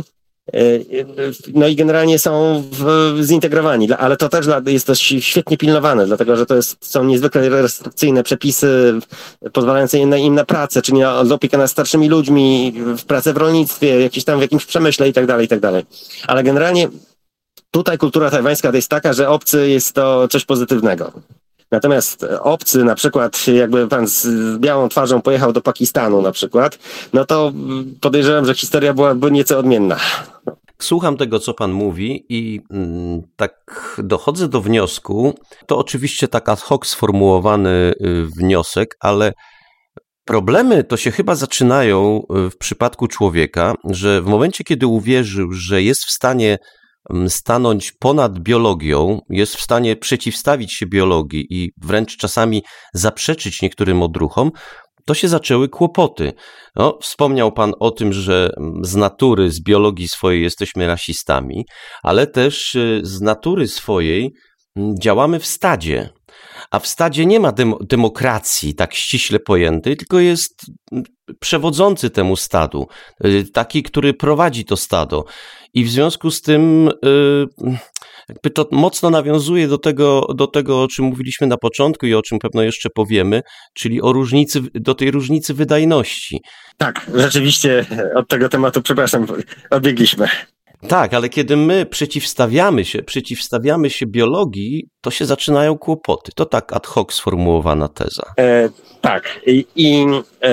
No i generalnie są zintegrowani, ale to też jest to świetnie pilnowane, dlatego że są niezwykle restrykcyjne przepisy pozwalające im na pracę, czyli na opiekę nad starszymi ludźmi, w pracę w rolnictwie, w jakimś przemyśle i tak dalej. Ale generalnie tutaj kultura tajwańska to jest taka, że obcy jest to coś pozytywnego. Natomiast obcy, na przykład jakby pan z białą twarzą pojechał do Pakistanu na przykład, no to podejrzewam, że historia byłaby nieco odmienna. Słucham tego, co pan mówi i tak dochodzę do wniosku, to oczywiście tak ad hoc sformułowany wniosek, ale problemy to się chyba zaczynają w przypadku człowieka, że w momencie, kiedy uwierzył, że jest w stanie stanąć ponad biologią, jest w stanie przeciwstawić się biologii i wręcz czasami zaprzeczyć niektórym odruchom, to się zaczęły kłopoty. No, wspomniał pan o tym, że z natury, z biologii swojej jesteśmy rasistami, ale też z natury swojej działamy w stadzie. A w stadzie nie ma demokracji tak ściśle pojętej, tylko jest przewodzący temu stadu, taki, który prowadzi to stado. I w związku z tym jakby to mocno nawiązuje do tego, o czym mówiliśmy na początku i o czym pewno jeszcze powiemy, czyli do tej różnicy wydajności. Tak, rzeczywiście od tego tematu, przepraszam, odbiegliśmy. Tak, ale kiedy my przeciwstawiamy się biologii, to się zaczynają kłopoty. To tak ad hoc sformułowana teza. Tak. I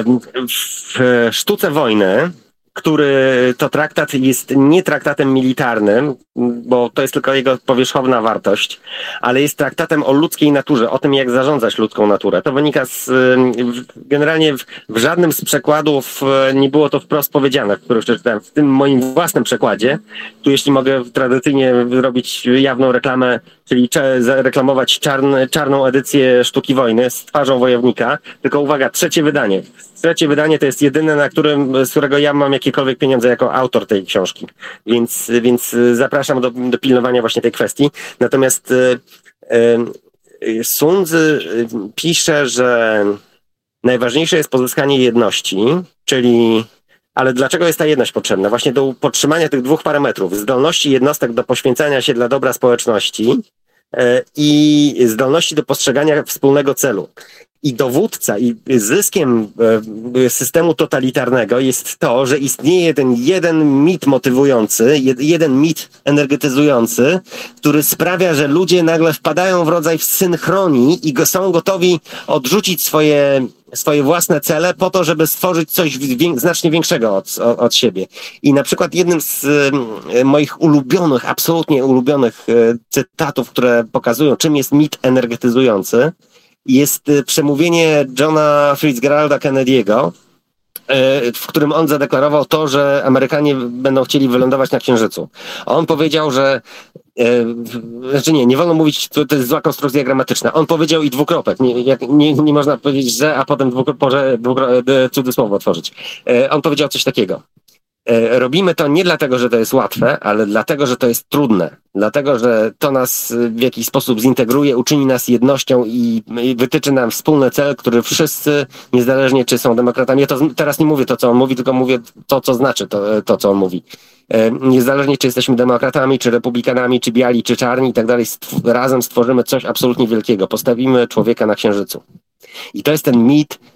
w sztuce wojny, który to traktat jest nie traktatem militarnym, bo to jest tylko jego powierzchowna wartość, ale jest traktatem o ludzkiej naturze, o tym, jak zarządzać ludzką naturę. To wynika generalnie w żadnym z przekładów nie było to wprost powiedziane, w których przeczytałem. W tym moim własnym przekładzie, tu jeśli mogę tradycyjnie robić jawną reklamę, czyli reklamować czarną edycję Sztuki Wojny z twarzą wojownika, tylko uwaga, trzecie wydanie. Trzecie wydanie to jest jedyne, z którego ja mam jakiekolwiek pieniądze jako autor tej książki. Więc zapraszam do pilnowania właśnie tej kwestii. Natomiast Sun Tzu pisze, że najważniejsze jest pozyskanie jedności, ale dlaczego jest ta jedność potrzebna? Właśnie do podtrzymania tych dwóch parametrów. Zdolności jednostek do poświęcania się dla dobra społeczności i zdolności do postrzegania wspólnego celu. I dowódca, i zyskiem systemu totalitarnego jest to, że istnieje ten jeden mit motywujący, jeden mit energetyzujący, który sprawia, że ludzie nagle wpadają w rodzaj synchronii i są gotowi odrzucić swoje własne cele po to, żeby stworzyć coś znacznie większego od siebie. I na przykład jednym z moich absolutnie ulubionych cytatów, które pokazują, czym jest mit energetyzujący, jest przemówienie Johna Fitzgeralda Kennedy'ego, w którym on zadeklarował to, że Amerykanie będą chcieli wylądować na Księżycu. On powiedział, że nie wolno mówić, to jest zła konstrukcja gramatyczna. On powiedział i dwukropek. Nie można powiedzieć, że, a potem cudzysłowo otworzyć. On powiedział coś takiego. Robimy to nie dlatego, że to jest łatwe, ale dlatego, że to jest trudne. Dlatego, że to nas w jakiś sposób zintegruje, uczyni nas jednością i wytyczy nam wspólny cel, który wszyscy, niezależnie czy są demokratami, ja to teraz nie mówię to, co on mówi, tylko mówię to, co znaczy to co on mówi. Niezależnie czy jesteśmy demokratami, czy republikanami, czy biali, czy czarni i tak dalej, razem stworzymy coś absolutnie wielkiego. Postawimy człowieka na Księżycu. I to jest ten mit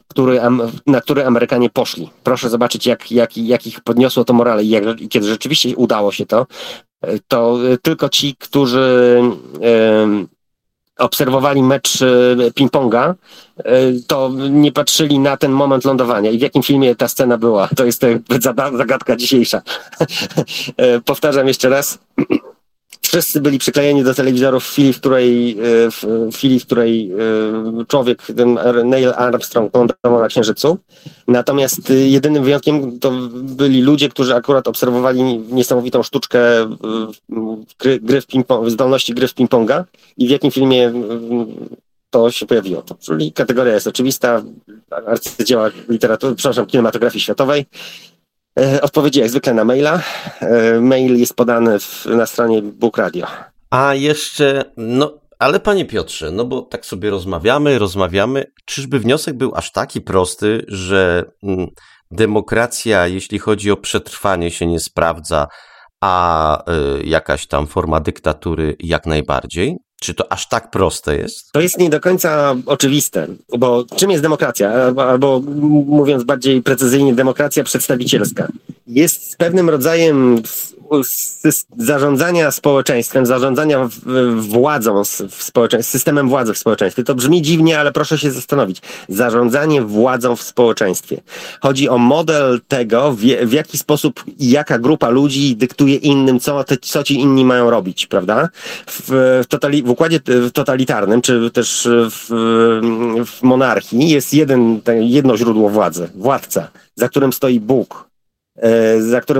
na który Amerykanie poszli. Proszę zobaczyć, jak ich podniosło to morale i kiedy rzeczywiście udało się to tylko ci, którzy obserwowali mecz ping-ponga, to nie patrzyli na ten moment lądowania. I w jakim filmie ta scena była? To jest zagadka dzisiejsza. Powtarzam jeszcze raz. Wszyscy byli przyklejeni do telewizorów w chwili, w której człowiek, ten Neil Armstrong, lądował na Księżycu. Natomiast jedynym wyjątkiem to byli ludzie, którzy akurat obserwowali niesamowitą sztuczkę zdolności gry w ping-ponga i w jakim filmie to się pojawiło. Czyli kategoria jest oczywista, arcydzieła kinematografii światowej. Odpowiedzi jak zwykle na maila. Mail jest podany na stronie Bóg Radio. A jeszcze, ale panie Piotrze, bo tak sobie rozmawiamy, czyżby wniosek był aż taki prosty, że demokracja, jeśli chodzi o przetrwanie, się nie sprawdza, a jakaś tam forma dyktatury jak najbardziej? Czy to aż tak proste jest? To jest nie do końca oczywiste, bo czym jest demokracja? Albo mówiąc bardziej precyzyjnie, demokracja przedstawicielska. Jest pewnym rodzajem zarządzania społeczeństwem, zarządzania władzą w społeczeństwie, systemem władzy w społeczeństwie. To brzmi dziwnie, ale proszę się zastanowić. Zarządzanie władzą w społeczeństwie. Chodzi o model tego, w jaki sposób i jaka grupa ludzi dyktuje innym, co ci inni mają robić, prawda? W układzie totalitarnym, czy też w monarchii jest jedno źródło władzy, władca, za którym stoi Bóg, za którym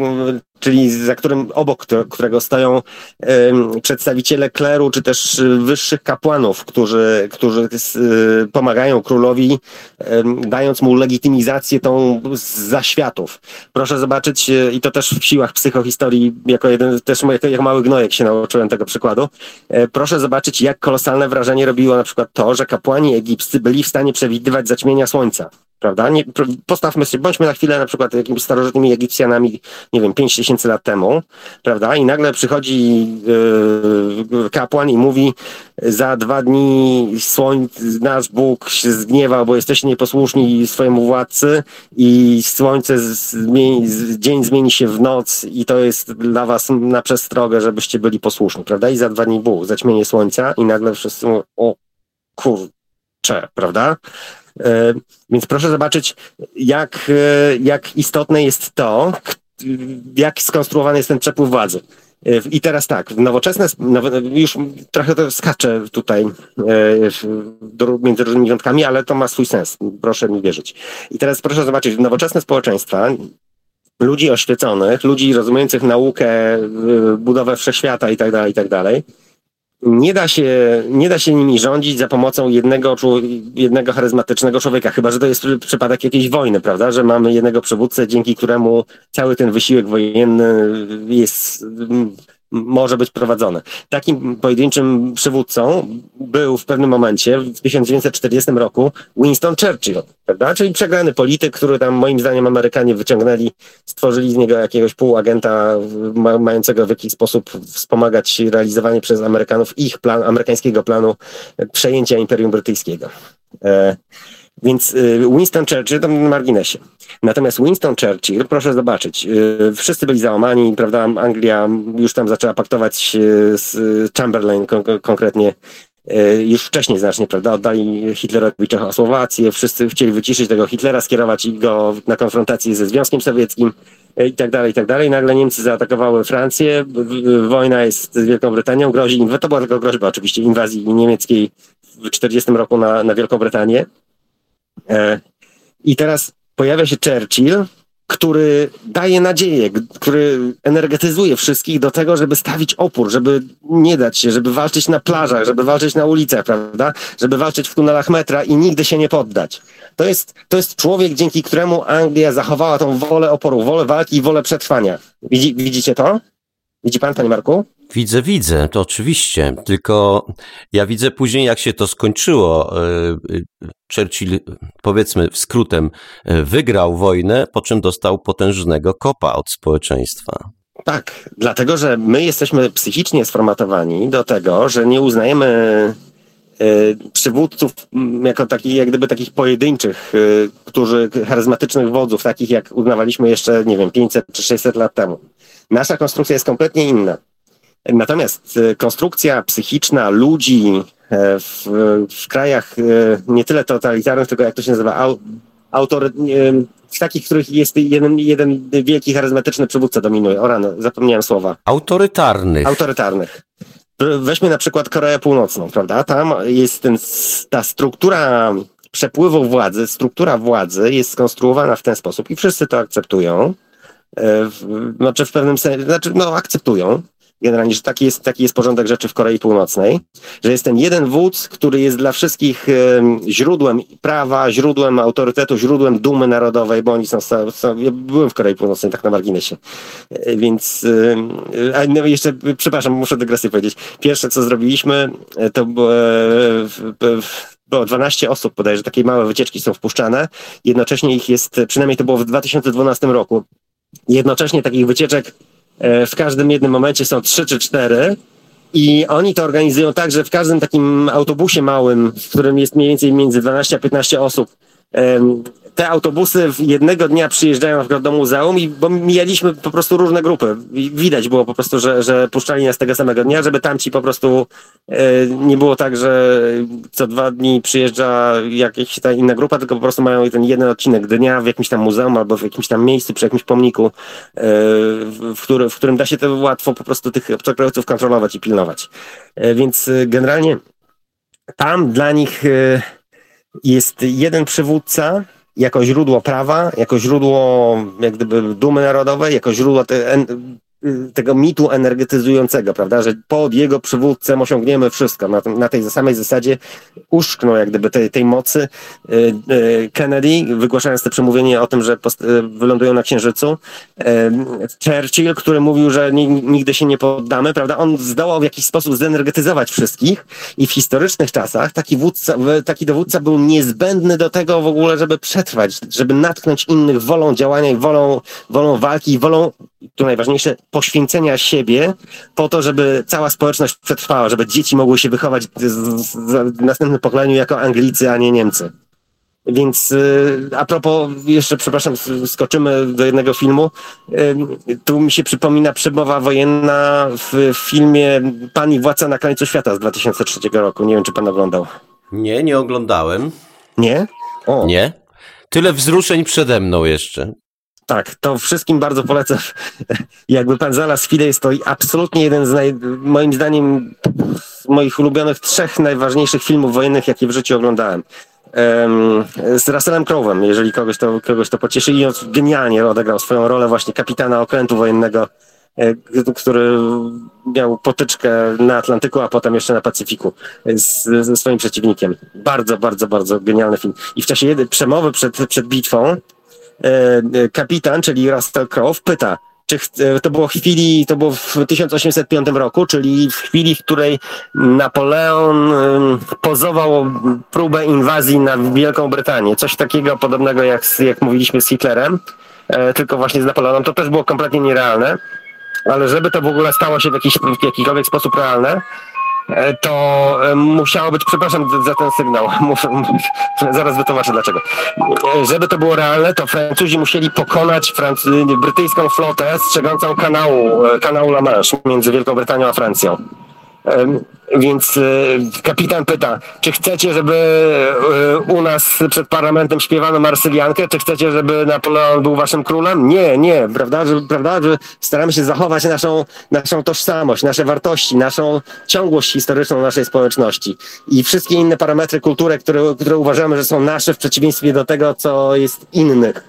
obok którego stoją przedstawiciele kleru, czy też wyższych kapłanów, którzy pomagają królowi, dając mu legitymizację tą z zaświatów. Proszę zobaczyć, i to też w siłach psychohistorii, jak mały gnojek się nauczyłem tego przykładu, proszę zobaczyć, jak kolosalne wrażenie robiło na przykład to, że kapłani egipscy byli w stanie przewidywać zaćmienia słońca. Prawda? Postawmy się, bądźmy na chwilę na przykład jakimiś starożytnymi Egipcjanami, 5000 lat temu, prawda? I nagle przychodzi kapłan i mówi: za 2 dni nasz Bóg się zgniewa, bo jesteście nieposłuszni swojemu władcy i słońce dzień zmieni się w noc i to jest dla was na przestrogę, żebyście byli posłuszni, prawda? I za 2 dni zaćmienie słońca i nagle wszyscy mówią: o kurczę, prawda? Więc proszę zobaczyć, jak istotne jest to, jak skonstruowany jest ten przepływ władzy. I teraz tak, już trochę to skaczę tutaj między różnymi wątkami, ale to ma swój sens, proszę mi wierzyć. I teraz proszę zobaczyć, nowoczesne społeczeństwa, ludzi oświeconych, ludzi rozumiejących naukę, budowę wszechświata i tak dalej, nie da się nimi rządzić za pomocą jednego charyzmatycznego człowieka, chyba że to jest przypadek jakiejś wojny, prawda, że mamy jednego przywódcę, dzięki któremu cały ten wysiłek wojenny może być prowadzony. Takim pojedynczym przywódcą był w pewnym momencie, w 1940 roku, Winston Churchill, prawda? Czyli przegrany polityk, który tam moim zdaniem Amerykanie wyciągnęli, stworzyli z niego jakiegoś półagenta mającego w jakiś sposób wspomagać realizowanie przez Amerykanów ich amerykańskiego planu przejęcia Imperium Brytyjskiego. Więc Winston Churchill to na marginesie. Natomiast Winston Churchill, proszę zobaczyć, wszyscy byli załamani, prawda, Anglia już tam zaczęła paktować z Chamberlain konkretnie, już wcześniej znacznie, prawda, oddali Hitlerowi Czechosłowację, wszyscy chcieli wyciszyć tego Hitlera, skierować go na konfrontację ze Związkiem Sowieckim i tak dalej. Nagle Niemcy zaatakowały Francję, wojna jest z Wielką Brytanią, to była tylko groźba oczywiście inwazji niemieckiej w 1940 roku na Wielką Brytanię. I teraz pojawia się Churchill, który daje nadzieję, który energetyzuje wszystkich do tego, żeby stawić opór, żeby nie dać się, żeby walczyć na plażach, żeby walczyć na ulicach, prawda? Żeby walczyć w tunelach metra i nigdy się nie poddać. To jest człowiek, dzięki któremu Anglia zachowała tą wolę oporu, wolę walki i wolę przetrwania. Widzicie to? Widzi pan, panie Marku? Widzę, to oczywiście, tylko ja widzę później, jak się to skończyło. Churchill, powiedzmy skrótem, wygrał wojnę, po czym dostał potężnego kopa od społeczeństwa. Tak, dlatego że my jesteśmy psychicznie sformatowani do tego, że nie uznajemy przywódców jako takich, jak gdyby takich pojedynczych, charyzmatycznych wodzów, takich jak uznawaliśmy jeszcze, nie wiem, 500 czy 600 lat temu. Nasza konstrukcja jest kompletnie inna. Natomiast konstrukcja psychiczna ludzi w krajach nie tyle totalitarnych, tylko jak to się nazywa, w takich, w których jest jeden wielki, charyzmatyczny przywódca dominuje. O rano, zapomniałem słowa. Autorytarnych. Weźmy na przykład Koreę Północną, prawda? Tam jest ta struktura przepływu władzy, struktura władzy jest skonstruowana w ten sposób i wszyscy to akceptują. Znaczy w pewnym sensie, akceptują. Generalnie, że taki jest porządek rzeczy w Korei Północnej, że jest ten jeden wódz, który jest dla wszystkich źródłem prawa, źródłem autorytetu, źródłem dumy narodowej, bo oni ja byłem w Korei Północnej, tak na marginesie. Więc, jeszcze, przepraszam, muszę dygresję powiedzieć. Pierwsze, co zrobiliśmy, to było 12 osób, bodajże takie małe wycieczki są wpuszczane. Jednocześnie ich jest, przynajmniej to było w 2012 roku, jednocześnie takich wycieczek w każdym jednym momencie są 3 czy 4 i oni to organizują tak, że w każdym takim autobusie małym, w którym jest mniej więcej między 12 a 15 osób, te autobusy jednego dnia przyjeżdżają na przykład do muzeum bo mijaliśmy po prostu różne grupy. Widać było po prostu, że puszczali nas tego samego dnia, żeby tamci po prostu nie było tak, że co 2 dni przyjeżdża jakaś ta inna grupa, tylko po prostu mają ten jeden odcinek dnia w jakimś tam muzeum albo w jakimś tam miejscu, przy jakimś pomniku, w którym da się to łatwo po prostu tych obcokrajowców kontrolować i pilnować. Więc generalnie tam dla nich jest jeden przywódca jako źródło prawa, jako źródło jak gdyby dumy narodowej, jako źródło tego mitu energetyzującego, prawda, że pod jego przywódcą osiągniemy wszystko. Na tej samej zasadzie uszknął jak gdyby tej mocy Kennedy, wygłaszając to przemówienie o tym, że wylądują na Księżycu. Churchill, który mówił, że nigdy się nie poddamy, prawda, on zdołał w jakiś sposób zenergetyzować wszystkich i w historycznych czasach taki dowódca był niezbędny do tego w ogóle, żeby przetrwać, żeby natknąć innych wolą działania i wolą walki i wolą, tu najważniejsze, poświęcenia siebie po to, żeby cała społeczność przetrwała, żeby dzieci mogły się wychować w następnym pokoleniu jako Anglicy, a nie Niemcy. Więc a propos, jeszcze przepraszam, skoczymy do jednego filmu. Tu mi się przypomina przemowa wojenna w filmie Pan i Władca na krańcu świata z 2003 roku. Nie wiem, czy pan oglądał. Nie oglądałem. Nie? O. Nie. Tyle wzruszeń przede mną jeszcze. Tak, to wszystkim bardzo polecam. Jakby pan znalazł chwilę, jest to absolutnie jeden z moim zdaniem moich ulubionych 3 najważniejszych filmów wojennych, jakie w życiu oglądałem. Z Russellem Crowe'em, jeżeli kogoś to pocieszy. I on genialnie odegrał swoją rolę właśnie kapitana okrętu wojennego, który miał potyczkę na Atlantyku, a potem jeszcze na Pacyfiku ze swoim przeciwnikiem. Bardzo, bardzo, bardzo genialny film. I w czasie przemowy przed bitwą kapitan, czyli Russell Crowe, pyta, czy to było w 1805 roku, czyli w chwili, w której Napoleon pozował próbę inwazji na Wielką Brytanię. Coś takiego podobnego jak mówiliśmy z Hitlerem, tylko właśnie z Napoleonem. To też było kompletnie nierealne, ale żeby to w ogóle stało się w jakikolwiek sposób realne, to musiało być, przepraszam za ten sygnał, zaraz wytłumaczę dlaczego. Żeby to było realne, to Francuzi musieli pokonać brytyjską flotę strzegącą kanału La Manche między Wielką Brytanią a Francją. Więc kapitan pyta, czy chcecie, żeby u nas przed parlamentem śpiewano Marsyliankę, czy chcecie, żeby Napoleon był waszym królem? Nie, prawda, że staramy się zachować naszą tożsamość, nasze wartości, naszą ciągłość historyczną naszej społeczności i wszystkie inne parametry kultury, które uważamy, że są nasze w przeciwieństwie do tego, co jest innych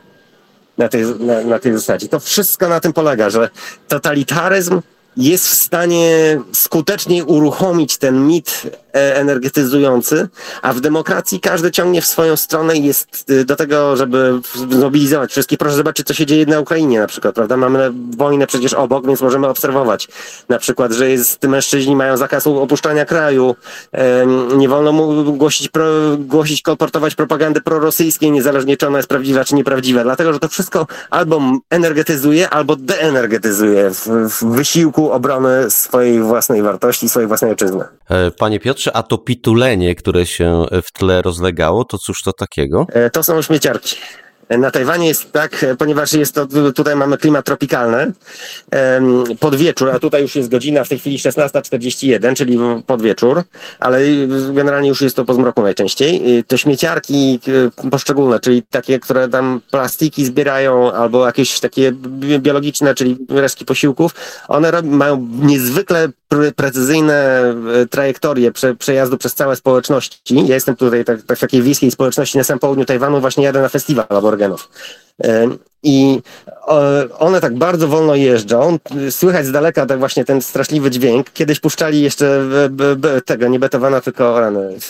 na tej zasadzie. To wszystko na tym polega, że totalitaryzm jest w stanie skutecznie uruchomić ten mit energetyzujący, a w demokracji każdy ciągnie w swoją stronę i jest do tego, żeby zmobilizować wszystkich. Proszę zobaczyć, co się dzieje na Ukrainie na przykład, prawda? Mamy wojnę przecież obok, więc możemy obserwować na przykład, że mężczyźni mają zakaz opuszczania kraju, nie wolno mu kolportować propagandy prorosyjskiej, niezależnie czy ona jest prawdziwa, czy nieprawdziwa, dlatego, że to wszystko albo energetyzuje, albo deenergetyzuje w wysiłku obrony swojej własnej wartości, swojej własnej ojczyzny. Panie Piotrze, a to pitulenie, które się w tle rozlegało, to cóż to takiego? To są śmieciarki. Na Tajwanie jest tak, ponieważ jest to, tutaj mamy klimat tropikalny, pod wieczór, a tutaj już jest godzina w tej chwili 16:41, czyli pod wieczór, ale generalnie już jest to po zmroku najczęściej. Te śmieciarki poszczególne, czyli takie, które tam plastiki zbierają, albo jakieś takie biologiczne, czyli resztki posiłków, one mają niezwykle precyzyjne trajektorie przejazdu przez całe społeczności. Ja jestem tutaj w takiej wiejskiej społeczności na samym południu Tajwanu, właśnie jadę na festiwal aborygenów. I one tak bardzo wolno jeżdżą. Słychać z daleka tak właśnie ten straszliwy dźwięk. Kiedyś puszczali jeszcze tego, nie Beethovena, tylko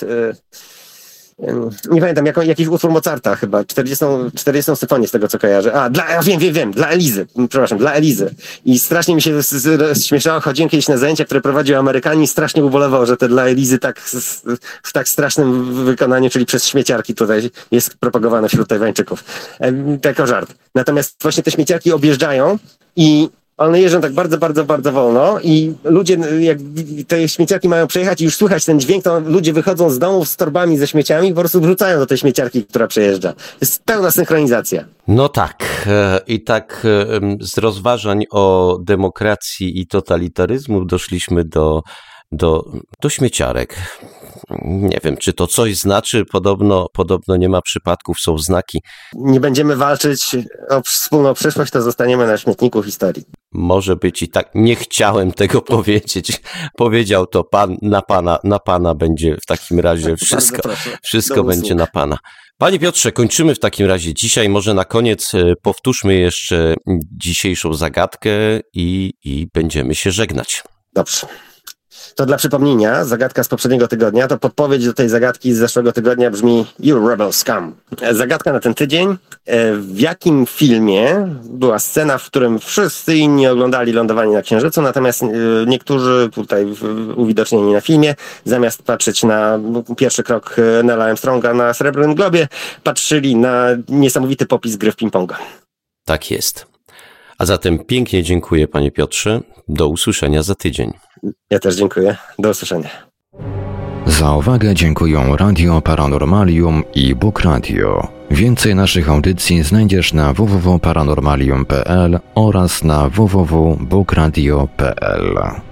nie pamiętam, jakiś utwór Mozarta chyba, 40 symfonię z tego, co kojarzę. Wiem, dla Elizy, przepraszam, dla Elizy. I strasznie mi się śmieszało, chodziłem kiedyś na zajęcia, które prowadził Amerykanin, strasznie ubolewał, że te dla Elizy w tak strasznym wykonaniu, czyli przez śmieciarki tutaj jest propagowane wśród Tajwańczyków. Tylko żart. Natomiast właśnie te śmieciarki objeżdżają i one jeżdżą tak bardzo, bardzo, bardzo wolno i ludzie, jak te śmieciarki mają przejechać i już słychać ten dźwięk, to ludzie wychodzą z domów z torbami ze śmieciami i po prostu wrzucają do tej śmieciarki, która przejeżdża. Jest pełna synchronizacja. No tak. I tak z rozważań o demokracji i totalitaryzmu doszliśmy do śmieciarek. Nie wiem, czy to coś znaczy, podobno nie ma przypadków, są znaki. Nie będziemy walczyć o wspólną przyszłość, to zostaniemy na śmietniku historii. Może być i tak. Nie chciałem tego powiedzieć. Powiedział to pan, na pana będzie w takim razie wszystko będzie na pana. Panie Piotrze, kończymy w takim razie dzisiaj. Może na koniec powtórzmy jeszcze dzisiejszą zagadkę i będziemy się żegnać. Dobrze. To dla przypomnienia, zagadka z poprzedniego tygodnia, to podpowiedź do tej zagadki z zeszłego tygodnia brzmi You Rebel Scum. Zagadka na ten tydzień. W jakim filmie była scena, w którym wszyscy inni oglądali lądowanie na Księżycu, natomiast niektórzy tutaj uwidocznieni na filmie, zamiast patrzeć na pierwszy krok Neila Armstronga na Srebrnym Globie, patrzyli na niesamowity popis gry w ping-ponga. Tak jest. A zatem pięknie dziękuję, panie Piotrze. Do usłyszenia za tydzień. Ja też dziękuję. Do usłyszenia. Za uwagę dziękują Radio Paranormalium i Bóg Radio. Więcej naszych audycji znajdziesz na www.paranormalium.pl oraz na www.bookradio.pl.